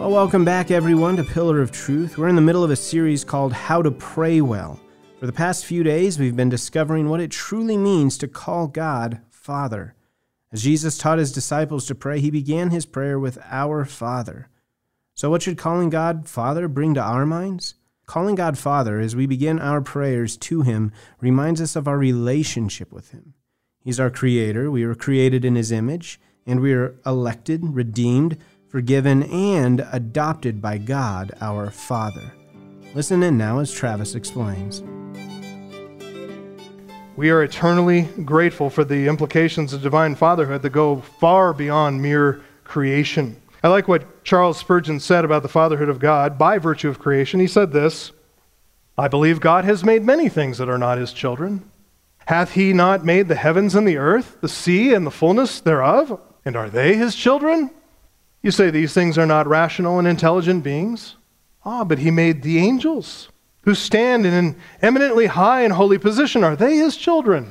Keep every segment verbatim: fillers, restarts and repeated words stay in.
Well, welcome back, everyone, to Pillar of Truth. We're in the middle of a series called How to Pray Well. For the past few days, we've been discovering what it truly means to call God Father. As Jesus taught his disciples to pray, he began his prayer with Our Father. So what should calling God Father bring to our minds? Calling God Father, as we begin our prayers to him, reminds us of our relationship with him. He's our creator. We were created in his image, and we are elected, redeemed, forgiven, and adopted by God, our Father. Listen in now as Travis explains. We are eternally grateful for the implications of divine fatherhood that go far beyond mere creation. I like what Charles Spurgeon said about the fatherhood of God by virtue of creation. He said this, "I believe God has made many things that are not his children. Hath he not made the heavens and the earth, the sea and the fullness thereof? And are they his children? You say these things are not rational and intelligent beings. Ah, but he made the angels, who stand in an eminently high and holy position. Are they his children?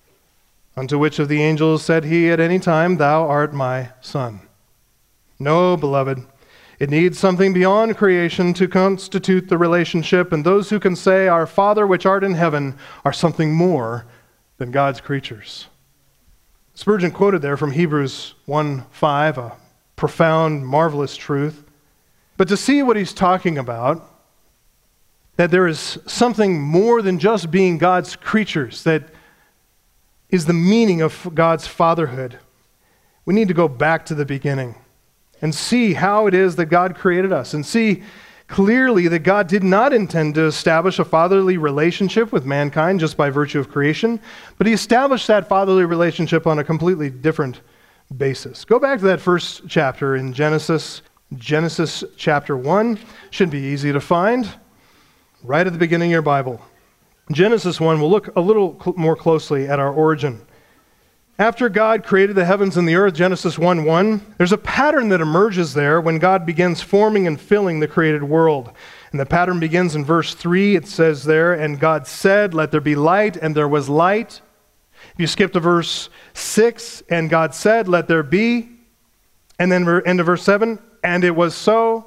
Unto which of the angels said he at any time, Thou art my son? No, beloved, it needs something beyond creation to constitute the relationship, and those who can say, Our Father which art in heaven, are something more than God's creatures." Spurgeon quoted there from Hebrews one five, a profound, marvelous truth. But to see what he's talking about, that there is something more than just being God's creatures, that is the meaning of God's fatherhood, we need to go back to the beginning and see how it is that God created us, and see clearly that God did not intend to establish a fatherly relationship with mankind just by virtue of creation, but he established that fatherly relationship on a completely different basis. Go back to that first chapter in Genesis, Genesis chapter one. Should be easy to find. Right at the beginning of your Bible. Genesis one, we'll look a little cl- more closely at our origin. After God created the heavens and the earth, Genesis one one, there's a pattern that emerges there when God begins forming and filling the created world. And the pattern begins in verse three. It says there, "And God said, let there be light, and there was light." If you skip to verse six, "And God said, let there be." And then end of verse seven, "And it was so."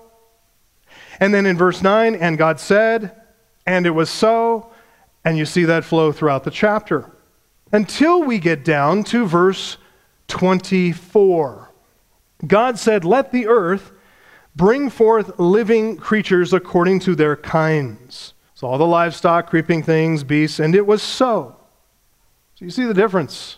And then in verse nine, "And God said, and it was so." And you see that flow throughout the chapter. Until we get down to verse twenty-four. God said, "Let the earth bring forth living creatures according to their kinds." So all the livestock, creeping things, beasts, and it was so. So you see the difference.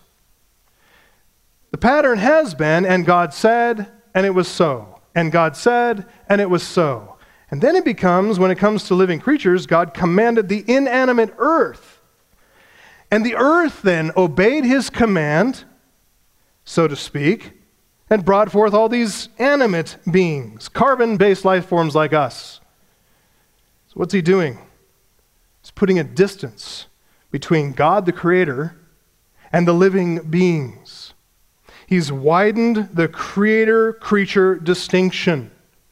The pattern has been, "And God said, and it was so. And God said, and it was so." And then it becomes, when it comes to living creatures, God commanded the inanimate earth. And the earth then obeyed his command, so to speak, and brought forth all these animate beings, carbon-based life forms like us. So what's he doing? He's putting a distance between God the Creator and the living beings. He's widened the creator-creature distinction.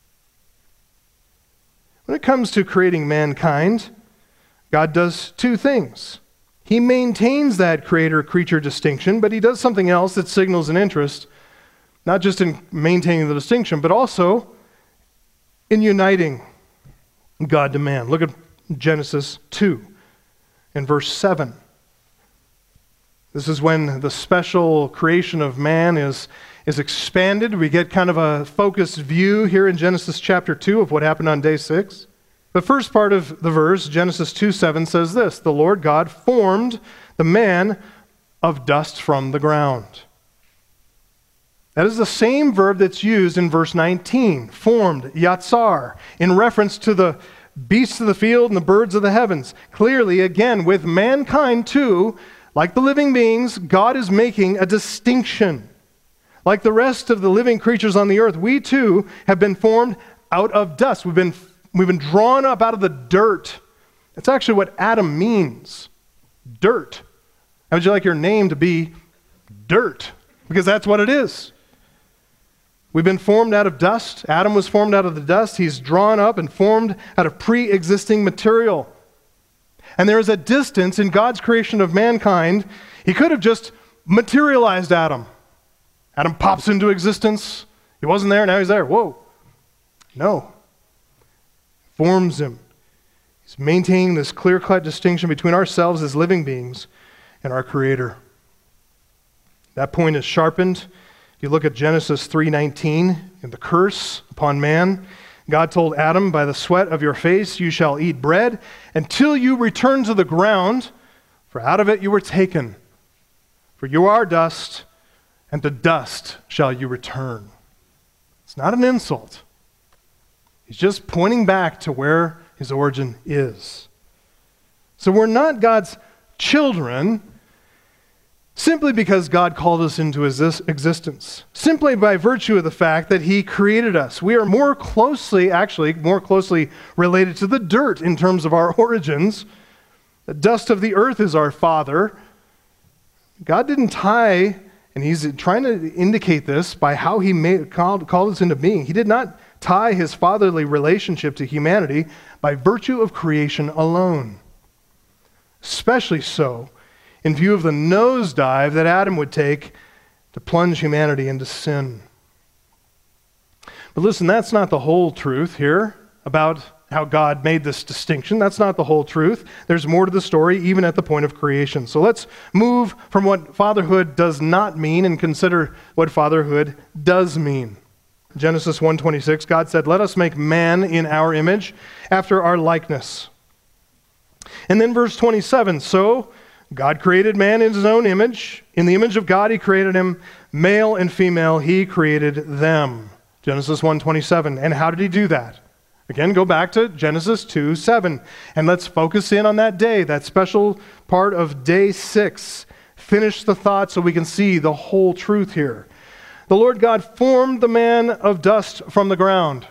When it comes to creating mankind, God does two things. He maintains that creator-creature distinction, but he does something else that signals an interest, not just in maintaining the distinction, but also in uniting God to man. Look at Genesis two in verse seven. This is when the special creation of man is, is expanded. We get kind of a focused view here in Genesis chapter two of what happened on day six. The first part of the verse, Genesis two seven, says this, "The Lord God formed the man of dust from the ground." That is the same verb that's used in verse nineteen, formed, yatsar, in reference to the beasts of the field and the birds of the heavens. Clearly, again, with mankind too, like the living beings, God is making a distinction. Like the rest of the living creatures on the earth, we too have been formed out of dust. We've been, we've been drawn up out of the dirt. That's actually what Adam means. Dirt. How would you like your name to be dirt? Because that's what it is. We've been formed out of dust. Adam was formed out of the dust. He's drawn up and formed out of pre-existing material. And there is a distance in God's creation of mankind. He could have just materialized Adam. Adam pops into existence. He wasn't there, now he's there. Whoa. No. Forms him. He's maintaining this clear-cut distinction between ourselves as living beings and our Creator. That point is sharpened. If you look at Genesis three nineteen, in the curse upon man, God told Adam, by the sweat of your face you shall eat bread until you return to the ground, for out of it you were taken. For you are dust, and to dust shall you return. It's not an insult. He's just pointing back to where his origin is. So we're not God's children simply because God called us into his existence, simply by virtue of the fact that he created us. We are more closely, actually, more closely related to the dirt in terms of our origins. The dust of the earth is our father. God didn't tie, and he's trying to indicate this by how he made, called, called us into being. He did not tie his fatherly relationship to humanity by virtue of creation alone. Especially so in view of the nosedive that Adam would take to plunge humanity into sin. But listen, that's not the whole truth here about how God made this distinction. That's not the whole truth. There's more to the story, even at the point of creation. So let's move from what fatherhood does not mean and consider what fatherhood does mean. Genesis one twenty-six, God said, "Let us make man in our image, after our likeness." And then verse twenty-seven, so God created man in his own image. In the image of God he created him. Male and female he created them. Genesis one twenty-seven. And how did he do that? Again, go back to Genesis two seven. And let's focus in on that day, that special part of day six. Finish the thought so we can see the whole truth here. The Lord God formed the man of dust from the ground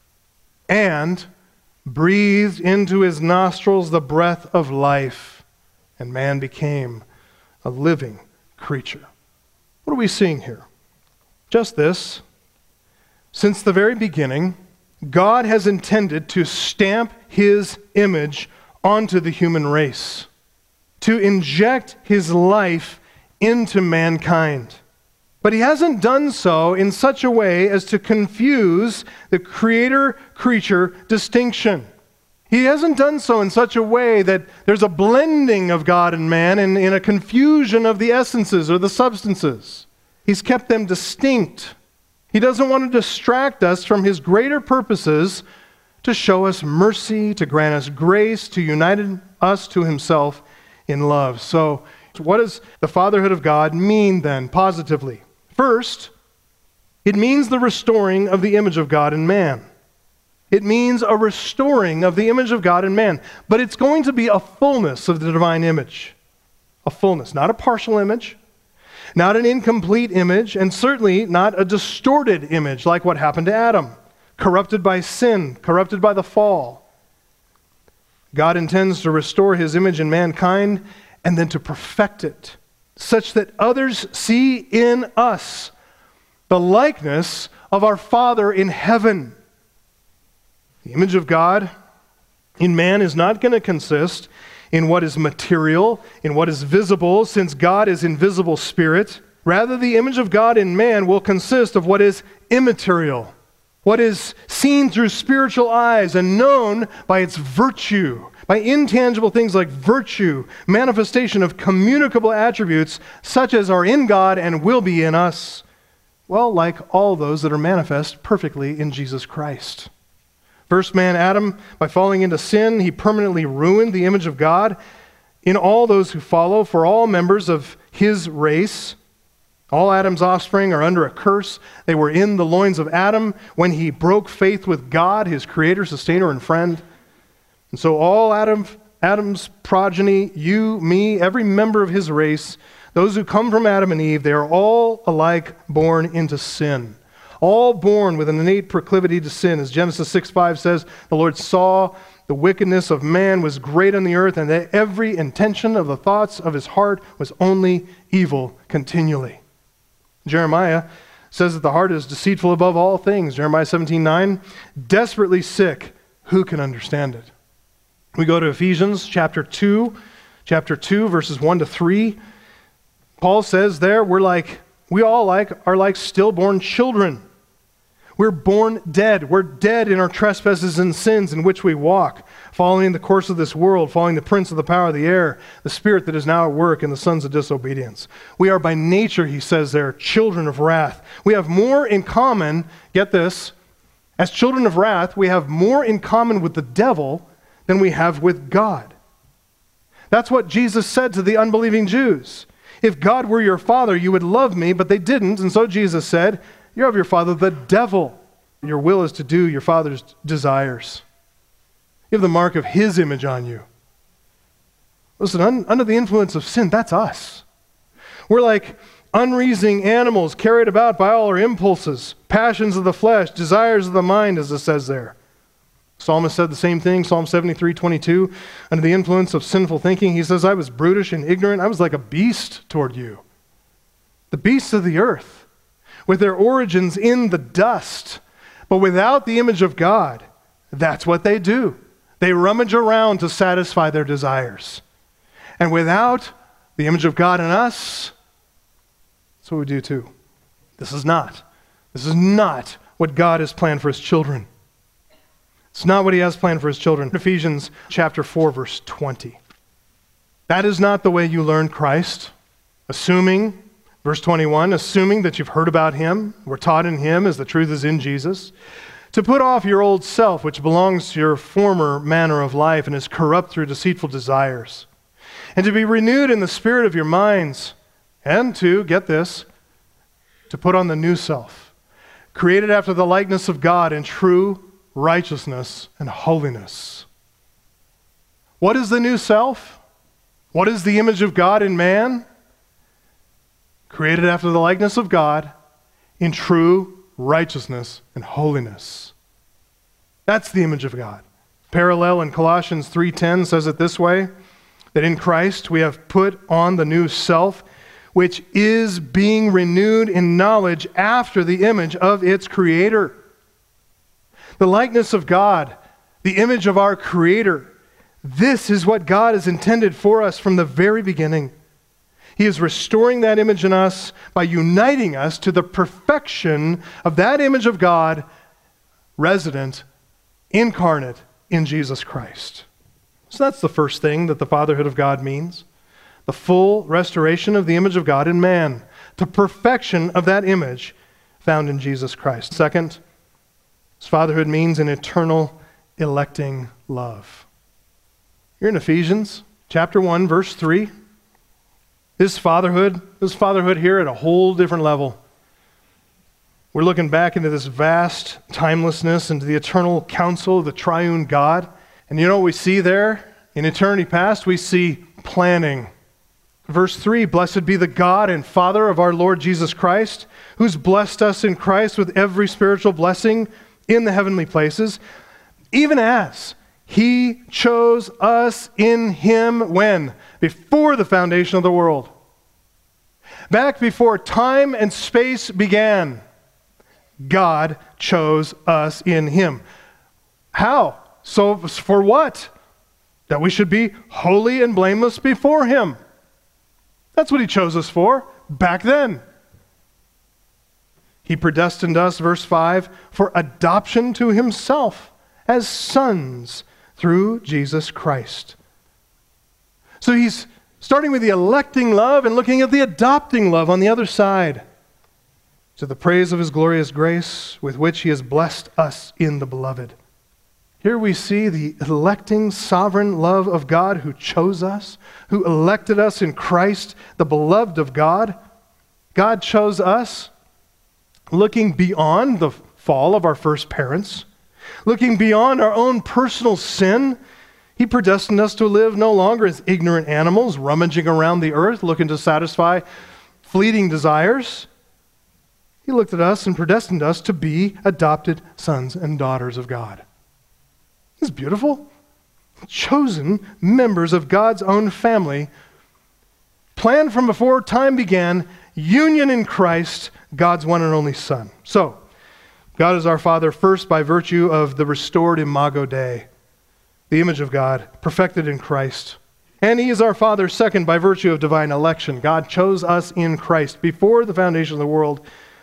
and breathed into his nostrils the breath of life, and man became a living creature. What are we seeing here? Just this. Since the very beginning, God has intended to stamp his image onto the human race, to inject his life into mankind. But he hasn't done so in such a way as to confuse the creator-creature distinction. He hasn't done so in such a way that there's a blending of God and man and in a confusion of the essences or the substances. He's kept them distinct. He doesn't want to distract us from his greater purposes to show us mercy, to grant us grace, to unite us to himself in love. So, what does the fatherhood of God mean then, positively? First, it means the restoring of the image of God in man. It means a restoring of the image of God in man. But it's going to be a fullness of the divine image. A fullness, not a partial image, not an incomplete image, and certainly not a distorted image like what happened to Adam, corrupted by sin, corrupted by the fall. God intends to restore his image in mankind and then to perfect it, such that others see in us the likeness of our Father in heaven. The image of God in man is not going to consist in what is material, in what is visible, since God is invisible spirit. Rather, the image of God in man will consist of what is immaterial, what is seen through spiritual eyes and known by its virtue, by intangible things like virtue, manifestation of communicable attributes such as are in God and will be in us. Well, like all those that are manifest perfectly in Jesus Christ. First man, Adam, by falling into sin, he permanently ruined the image of God in all those who follow, for all members of his race. All Adam's offspring are under a curse. They were in the loins of Adam when he broke faith with God, his creator, sustainer, and friend. And so all Adam, Adam's progeny, you, me, every member of his race, those who come from Adam and Eve, they are all alike born into sin. All born with an innate proclivity to sin. As Genesis six five says, the Lord saw the wickedness of man was great on the earth, and that every intention of the thoughts of his heart was only evil continually. Jeremiah says that the heart is deceitful above all things. Jeremiah seventeen nine, desperately sick, who can understand it? We go to Ephesians chapter two, chapter two, verses one to three. Paul says there, we're like, we all like are like stillborn children. We're born dead. We're dead in our trespasses and sins in which we walk, following the course of this world, following the prince of the power of the air, the spirit that is now at work in the sons of disobedience. We are by nature, he says there, children of wrath. We have more in common, get this, as children of wrath, we have more in common with the devil than we have with God. That's what Jesus said to the unbelieving Jews. If God were your father, you would love me, but they didn't, and so Jesus said, you're of your father, the devil. Your will is to do your father's desires. You have the mark of his image on you. Listen, un- under the influence of sin, that's us. We're like unreasoning animals carried about by all our impulses, passions of the flesh, desires of the mind, as it says there. Psalmist said the same thing, Psalm seventy-three twenty-two. Under the influence of sinful thinking, he says, I was brutish and ignorant. I was like a beast toward you. The beasts of the earth, with their origins in the dust, but without the image of God. That's what they do. They rummage around to satisfy their desires. And without the image of God in us, that's what we do too. This is not. This is not what God has planned for his children. It's not what he has planned for his children. Ephesians chapter four, verse twenty. That is not the way you learn Christ, assuming verse twenty-one, assuming that you've heard about him, were taught in him as the truth is in Jesus, to put off your old self, which belongs to your former manner of life and is corrupt through deceitful desires, and to be renewed in the spirit of your minds, and to, get this, to put on the new self, created after the likeness of God in true righteousness and holiness. What is the new self? What is the image of God in man? Created after the likeness of God in true righteousness and holiness. That's the image of God. Parallel in Colossians three ten says it this way, that in Christ we have put on the new self, which is being renewed in knowledge after the image of its creator. The likeness of God, the image of our Creator, this is what God has intended for us from the very beginning. He is restoring that image in us by uniting us to the perfection of that image of God, resident, incarnate in Jesus Christ. So that's the first thing that the fatherhood of God means. The full restoration of the image of God in man, the perfection of that image found in Jesus Christ. Second, his fatherhood means an eternal electing love. You're in Ephesians chapter one, verse three. This fatherhood, this fatherhood here at a whole different level. We're looking back into this vast timelessness, into the eternal counsel of the triune God. And you know what we see there? In eternity past, we see planning. Verse three, blessed be the God and Father of our Lord Jesus Christ, who's blessed us in Christ with every spiritual blessing in the heavenly places, even as he chose us in him when? Before the foundation of the world. Back before time and space began, God chose us in him. How? So for what? That we should be holy and blameless before him. That's what he chose us for back then. He predestined us, verse five, for adoption to himself as sons through Jesus Christ. So he's starting with the electing love and looking at the adopting love on the other side. To the praise of his glorious grace with which he has blessed us in the beloved. Here we see the electing sovereign love of God who chose us, who elected us in Christ, the beloved of God. God chose us looking beyond the fall of our first parents, looking beyond our own personal sin. He predestined us to live no longer as ignorant animals rummaging around the earth looking to satisfy fleeting desires. He looked at us and predestined us to be adopted sons and daughters of God. It's beautiful. Chosen members of God's own family, planned from before time began, union in Christ, God's one and only Son. So, God is our Father first by virtue of the restored imago Dei, the image of God, perfected in Christ. And he is our Father second by virtue of divine election. God chose us in Christ before the foundation of the world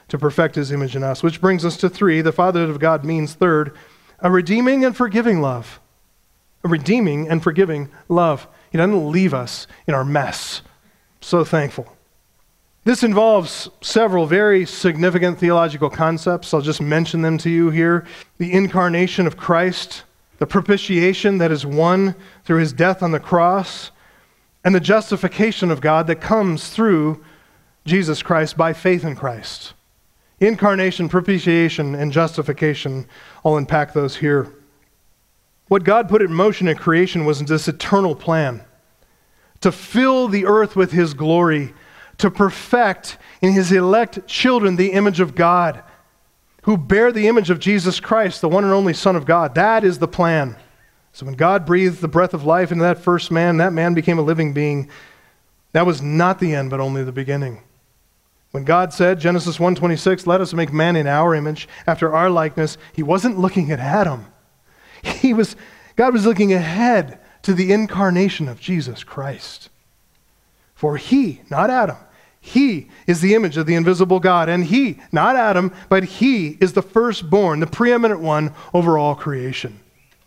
to perfect his image in us. Which brings us to three. The fatherhood of God means, third, a redeeming and forgiving love. A redeeming and forgiving love. He doesn't leave us in our mess. So thankful. This involves several very significant theological concepts. I'll just mention them to you here. The incarnation of Christ, the propitiation that is won through his death on the cross, and the justification of God that comes through Jesus Christ by faith in Christ. Incarnation, propitiation, and justification. I'll unpack those here. What God put in motion at creation was this eternal plan to fill the earth with his glory, to perfect in his elect children the image of God, who bear the image of Jesus Christ, the one and only Son of God. That is the plan. So when God breathed the breath of life into that first man, that man became a living being. That was not the end, but only the beginning. When God said, Genesis one twenty-six, let us make man in our image, after our likeness, he wasn't looking at Adam. He was, God was looking ahead to the incarnation of Jesus Christ. For he, not Adam, he is the image of the invisible God, and he, not Adam, but he is the firstborn, the preeminent one over all creation.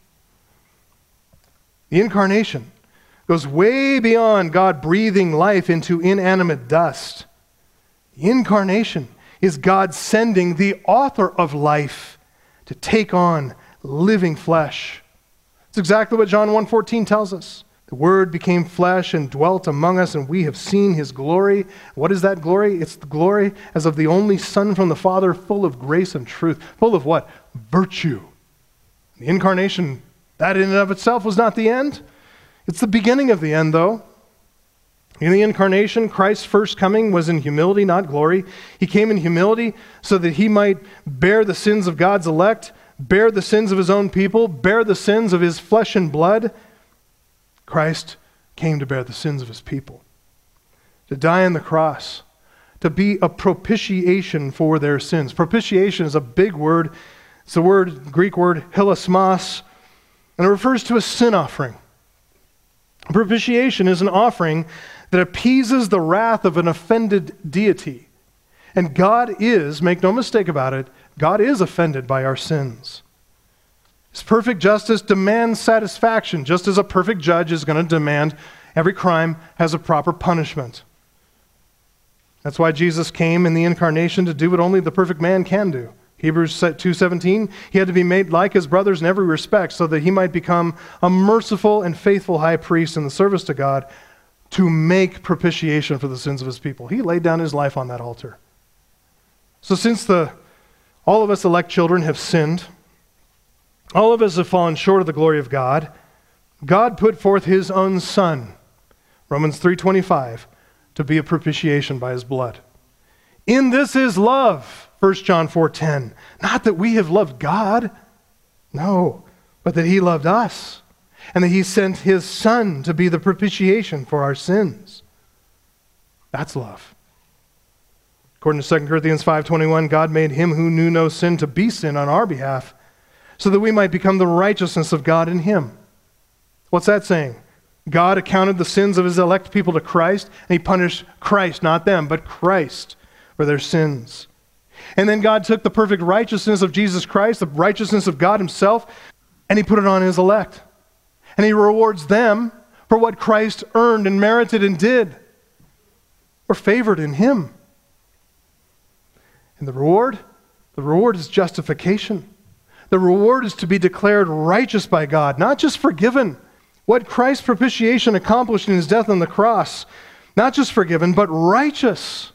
The incarnation goes way beyond God breathing life into inanimate dust. The incarnation is God sending the author of life to take on living flesh. It's exactly what John one fourteen tells us. The Word became flesh and dwelt among us, and we have seen his glory. What is that glory? It's the glory as of the only Son from the Father, full of grace and truth. Full of what? Virtue. The incarnation, that in and of itself was not the end. It's the beginning of the end, though. In the incarnation, Christ's first coming was in humility, not glory. He came in humility so that he might bear the sins of God's elect, bear the sins of his own people, bear the sins of his flesh and blood. Christ came to bear the sins of his people, to die on the cross, to be a propitiation for their sins. Propitiation is a big word. It's the word, Greek word, hilasmos, and it refers to a sin offering. Propitiation is an offering that appeases the wrath of an offended deity. And God is, make no mistake about it, God is offended by our sins. His perfect justice demands satisfaction, just as a perfect judge is going to demand every crime has a proper punishment. That's why Jesus came in the incarnation to do what only the perfect man can do. Hebrews two seventeen, he had to be made like his brothers in every respect so that he might become a merciful and faithful high priest in the service to God to make propitiation for the sins of his people. He laid down his life on that altar. So since the all of us elect children have sinned, all of us have fallen short of the glory of God, God put forth his own Son, Romans three twenty-five, to be a propitiation by his blood. In this is love, First John four ten. Not that we have loved God, no, but that he loved us, and that he sent his Son to be the propitiation for our sins. That's love. According to Second Corinthians five twenty-one, God made him who knew no sin to be sin on our behalf, so that we might become the righteousness of God in him. What's that saying? God accounted the sins of his elect people to Christ, and he punished Christ, not them, but Christ for their sins. And then God took the perfect righteousness of Jesus Christ, the righteousness of God himself, and he put it on his elect. And he rewards them for what Christ earned and merited and did. We're favored in him. And the reward? The reward is justification. The reward is to be declared righteous by God, not just forgiven. What Christ's propitiation accomplished in his death on the cross, not just forgiven, but righteous.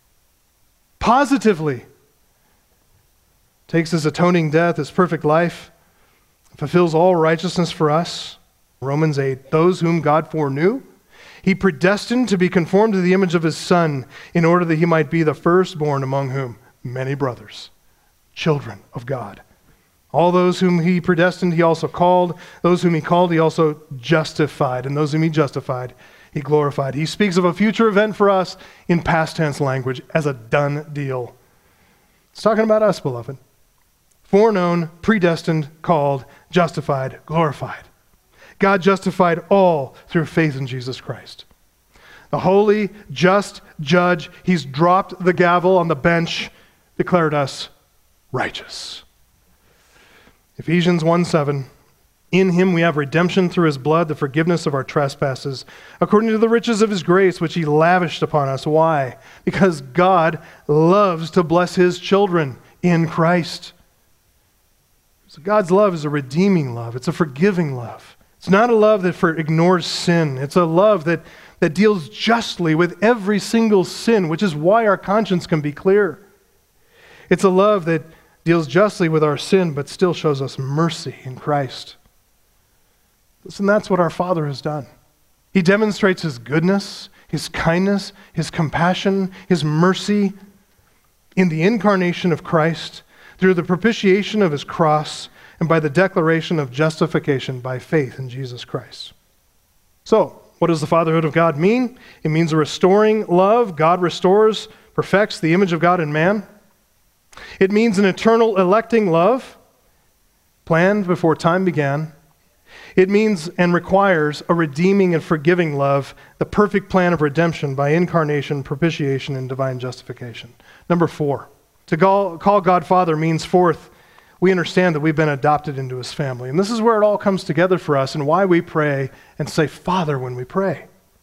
Positively. Takes his atoning death, his perfect life, fulfills all righteousness for us. Romans eight, those whom God foreknew, he predestined to be conformed to the image of his Son, in order that he might be the firstborn among whom? Many brothers, children of God. All those whom he predestined, he also called. Those whom he called, he also justified. And those whom he justified, he glorified. He speaks of a future event for us in past tense language as a done deal. It's talking about us, beloved. Foreknown, predestined, called, justified, glorified. God justified all through faith in Jesus Christ. The holy, just judge, he's dropped the gavel on the bench. declared us righteous. Ephesians one seven, in him we have redemption through his blood, the forgiveness of our trespasses, according to the riches of his grace, which he lavished upon us. Why? Because God loves to bless his children in Christ. So God's love is a redeeming love. It's a forgiving love. It's not a love that for, ignores sin. It's a love that, that deals justly with every single sin, which is why our conscience can be clear. It's a love that deals justly with our sin, but still shows us mercy in Christ. Listen, that's what our Father has done. He demonstrates his goodness, his kindness, his compassion, his mercy in the incarnation of Christ, through the propitiation of his cross, and by the declaration of justification by faith in Jesus Christ. So, what does the fatherhood of God mean? It means a restoring love. God restores, perfects the image of God in man. It means an eternal electing love, planned before time began. It means and requires a redeeming and forgiving love, the perfect plan of redemption by incarnation, propitiation, and divine justification. Number four, to call, call God Father means, fourth, we understand that we've been adopted into his family. And this is where it all comes together for us and why we pray and say Father when we pray.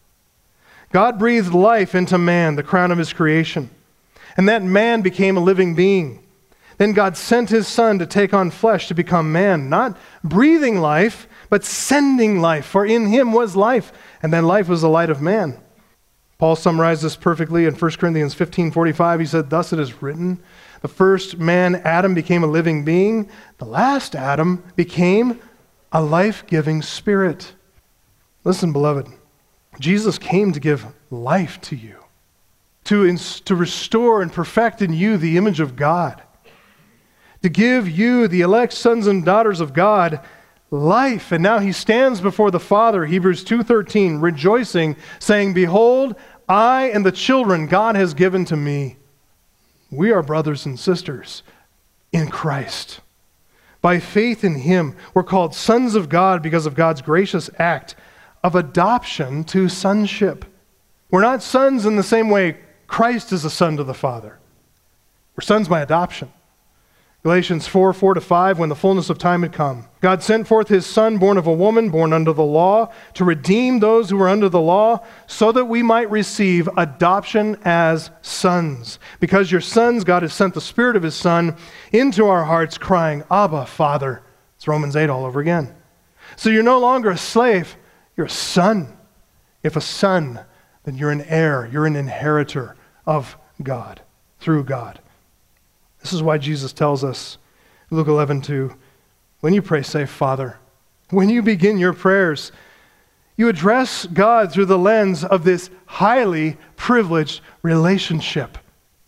God breathed life into man, the crown of his creation. And that man became a living being. Then God sent his Son to take on flesh to become man, not breathing life, but sending life, for in him was life, and then life was the light of man. Paul summarized this perfectly in First Corinthians fifteen forty-five. He said, thus it is written, the first man, Adam, became a living being. The last Adam became a life-giving spirit. Listen, beloved, Jesus came to give life to you, to, ins- to restore and perfect in you the image of God, to give you, the elect sons and daughters of God, life. And now he stands before the Father, Hebrews two thirteen, rejoicing, saying, behold, I and the children God has given to me. We are brothers and sisters in Christ. By faith in him, we're called sons of God because of God's gracious act of adoption to sonship. We're not sons in the same way Christ is a son to the Father. We're sons by adoption. Galatians four, four to five, when the fullness of time had come, God sent forth his Son, born of a woman, born under the law, to redeem those who were under the law, so that we might receive adoption as sons. Because you're sons, God has sent the Spirit of his Son into our hearts, crying, Abba, Father. It's Romans eight all over again. So you're no longer a slave, you're a son. If a son, then you're an heir, you're an inheritor of God, through God. This is why Jesus tells us, Luke eleven two, when you pray, say, Father. When you begin your prayers, you address God through the lens of this highly privileged relationship.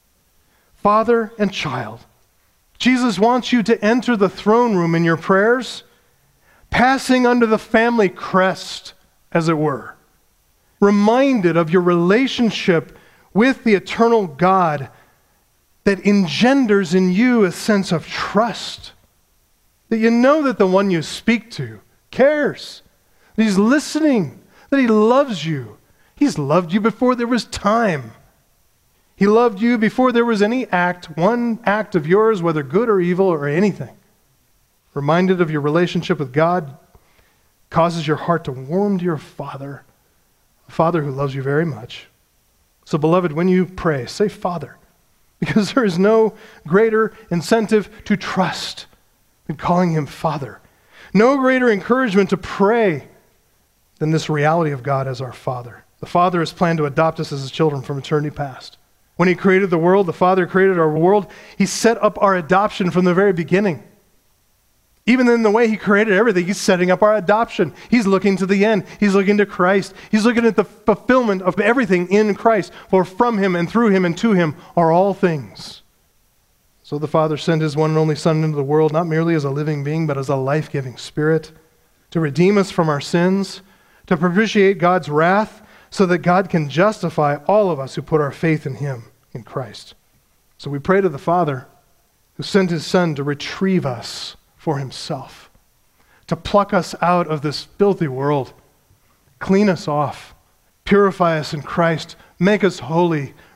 Father and child. Jesus wants you to enter the throne room in your prayers, passing under the family crest, as it were, reminded of your relationship with the eternal God that engenders in you a sense of trust. That you know that the one you speak to cares, that he's listening, that he loves you. He's loved you before there was time. He loved you before there was any act, one act of yours, whether good or evil or anything. Reminded of your relationship with God causes your heart to warm to your Father, a Father who loves you very much. So, beloved, when you pray, say Father. Because there is no greater incentive to trust than calling him Father. No greater encouragement to pray than this reality of God as our Father. The Father has planned to adopt us as his children from eternity past. When he created the world, the Father created our world. He set up our adoption from the very beginning. Even in the way he created everything, he's setting up our adoption. He's looking to the end. He's looking to Christ. He's looking at the fulfillment of everything in Christ. For from him and through him and to him are all things. So the Father sent his one and only Son into the world, not merely as a living being, but as a life-giving Spirit, to redeem us from our sins, to propitiate God's wrath, so that God can justify all of us who put our faith in him, in Christ. So we pray to the Father who sent his Son to retrieve us for himself, to pluck us out of this filthy world, clean us off, purify us in Christ, make us holy,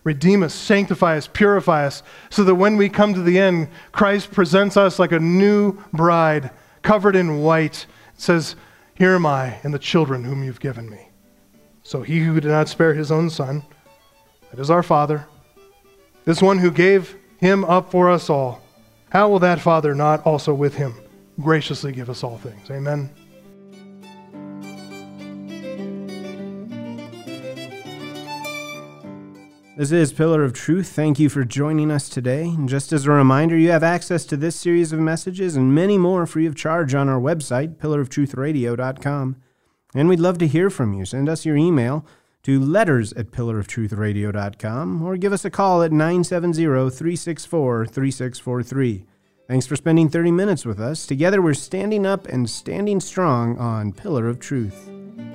redeem us, sanctify us, purify us, so that when we come to the end, Christ presents us like a new bride, covered in white. It says, "Here am I and the children whom you've given me." So he who did not spare his own son, that is our Father, this one who gave him up for us all, how will that Father not also with him graciously give us all things? Amen. This is Pillar of Truth. Thank you for joining us today. And just as a reminder, you have access to this series of messages and many more free of charge on our website, pillar of truth radio dot com. And we'd love to hear from you. Send us your email to letters at pillar of truth radio dot com or give us a call at nine seven zero, three six four, three six four three. Thanks for spending thirty minutes with us. Together we're standing up and standing strong on Pillar of Truth.